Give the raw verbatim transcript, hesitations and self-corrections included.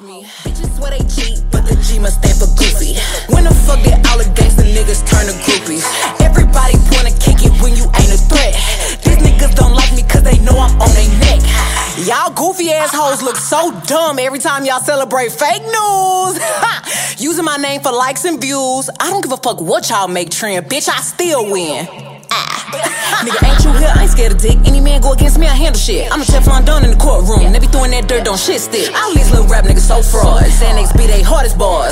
Me. Bitches swear they cheat, but the G must stand for goofy. When the fuck did all the gangsta niggas turn to groupies? Everybody wanna kick it when you ain't a threat. These niggas don't like me cause they know I'm on their neck. Y'all goofy assholes look so dumb every time y'all celebrate fake news. Using my name for likes and views. I don't give a fuck what y'all make trend, bitch, I still win. Ah. Nigga, ain't you here? I ain't scared of dick. Any man go against me, I handle shit. I'm a Teflon Don in the courtroom. They be throwing that dirt, don't shit stick. All these little rap niggas so fraud. Saying niggas be they hardest bars.